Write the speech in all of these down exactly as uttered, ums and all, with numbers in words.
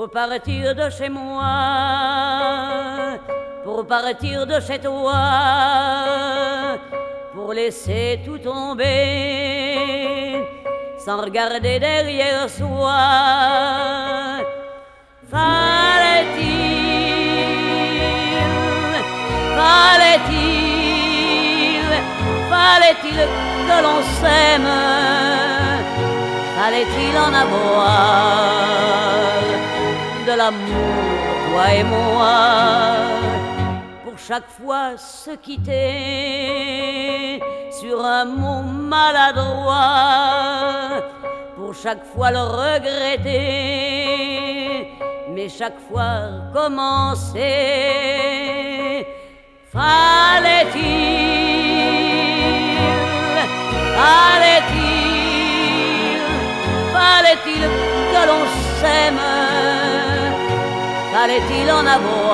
pour partir de chez moi, pour partir de chez toi, pour laisser tout tomber sans regarder derrière soi. Fallait-il, fallait-il, fallait-il que l'on s'aime, fallait-il en avoir de l'amour, toi et moi, pour chaque fois se quitter sur un mot maladroit, pour chaque fois le regretter, mais chaque fois recommencer. Fallait-il, fallait-il, fallait-il que l'on s'aime, fallait-il en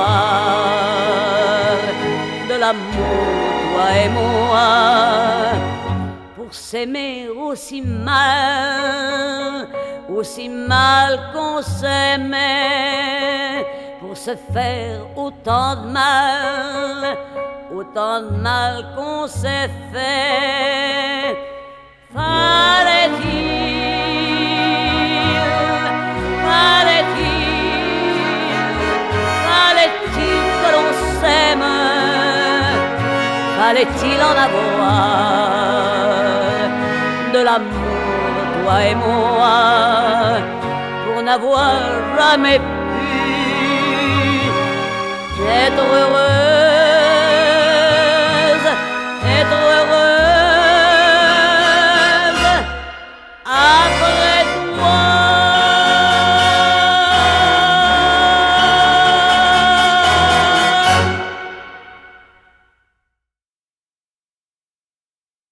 avoir de l'amour, toi et moi, pour s'aimer aussi mal, aussi mal qu'on s'aimait, pour se faire autant de mal, autant de mal qu'on s'est fait. Fallait-il, fallait-il, fallait-il que l'on s'aime, fallait-il en avoir de l'amour, toi et moi, pour n'avoir jamais pu être heureuse, être heureuse. Ah,